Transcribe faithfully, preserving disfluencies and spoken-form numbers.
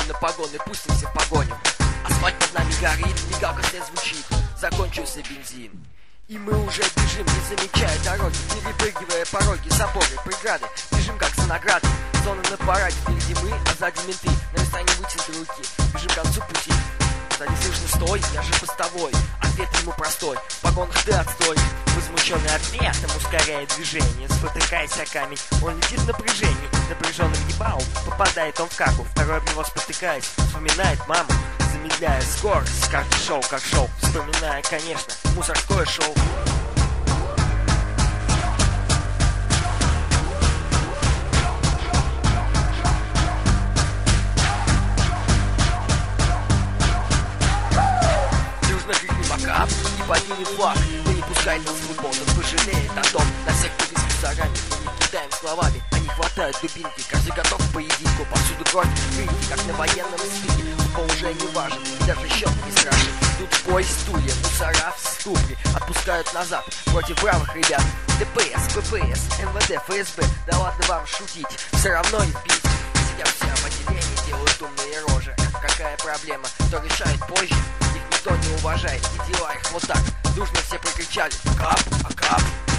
на погоны, пустимся в погоню. Асфальт под нами горит, мигалка свет звучит, закончился бензин. И мы уже бежим, не замечая дороги, перепрыгивая пороги, заборы, преграды. Бежим как за наградой, зона на параде. Впереди мы, а сзади менты, на расстоянии вытянутой руки. Бежим к концу пути. Сзади слышно: стой, я же постовой. Ответ ему простой: в погонах ты отстой. Возмущенный ответом ускоряет движение, спотыкаясь о камень, он летит в напряжении. Напряженным ебалом попадает он в каку. Второй об него спотыкаясь, вспоминает маму, замедляя скорость. Каждый шоу как шоу, вспоминая, конечно, мусорское шоу. Дружно крикни пока и подними флаг. Да не пускай нас в футбол, он пожалеет о том. На всех туристов заранее мы не кидаем словами, они хватают дубинки. Каждый готов к поединку, повсюду кровь, крики, как на военном стиле. Футбол уже не важен, и даже счет не страшен. Тут в бой стулья, мусора в ступре отпускают назад против бравых ребят. ДПС, ППС, МВД, ФСБ, да ладно вам шутить, все равно не пить. Сидят все в отделении, делают умные рожи. Какая проблема, кто решает позже? Их никто не уважает, и дела их вот так. Дружно все прокричали: кап, а кап.